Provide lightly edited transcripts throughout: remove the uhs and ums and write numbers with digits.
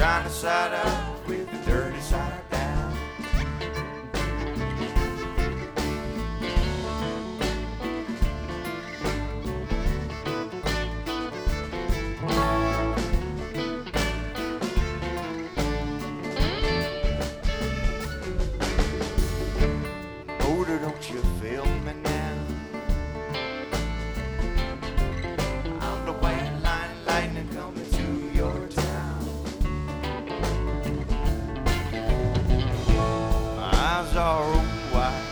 shiny side up with the dirty side down. Motor, don't you feel me now? I'm the white line lightning coming to your town. My eyes are open wide,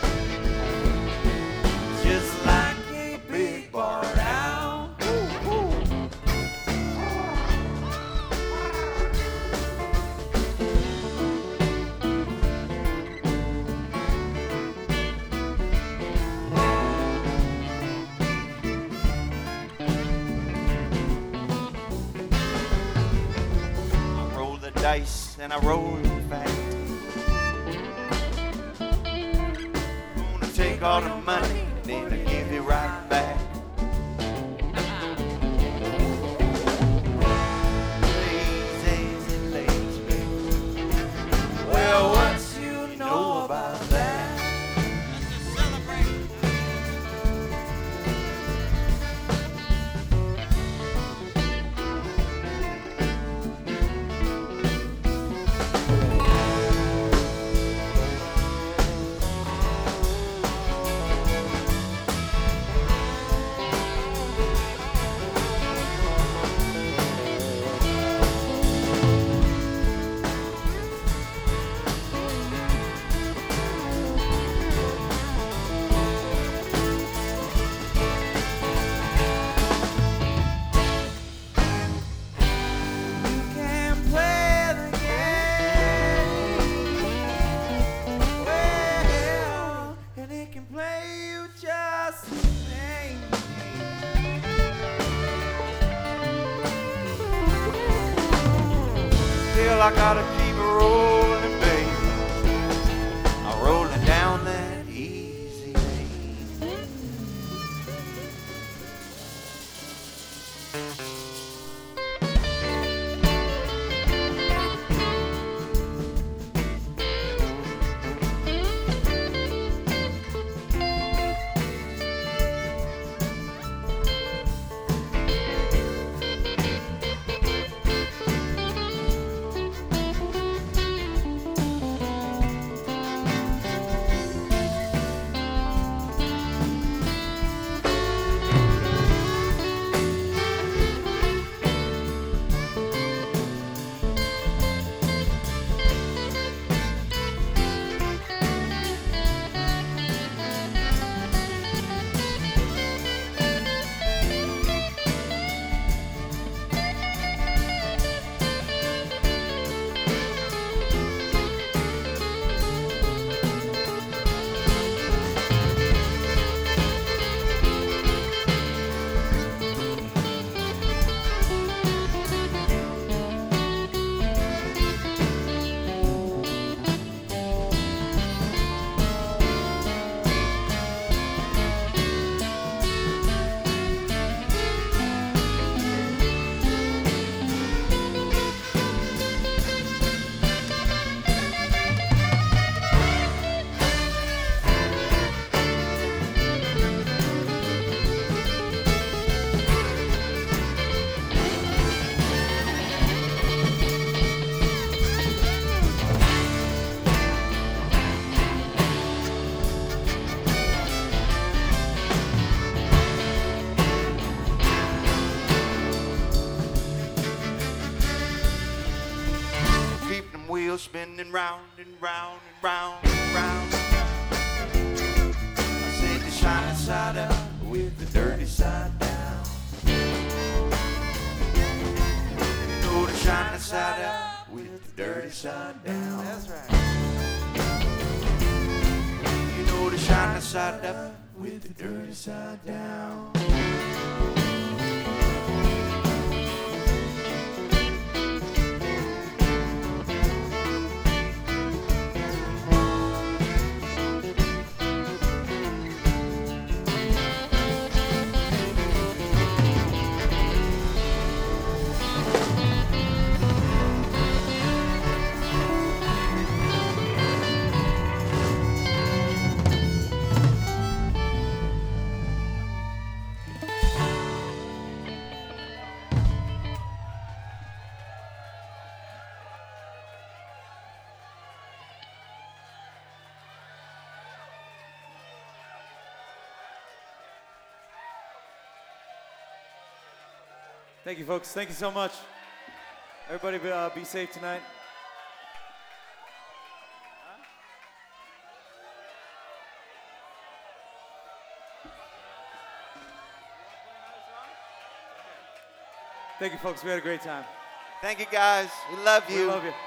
just like a big bar owl. I roll the dice and I roll it fast. Gonna take all the money and then I give it right back. Lazy, lazy, baby. Well, what you know about that? Still, I gotta keep it rolling, baby. I'm rolling down that easy lane. Wheels spinning round and round and round and round. I said the shiny side up with the dirty side down. Oh, the shiny side up with the dirty side down. That's right. You know the shiny side up with the dirty side down. Thank you, folks. Thank you so much. Everybody be safe tonight. Thank you, folks. We had a great time. Thank you, guys. We love you. We love you.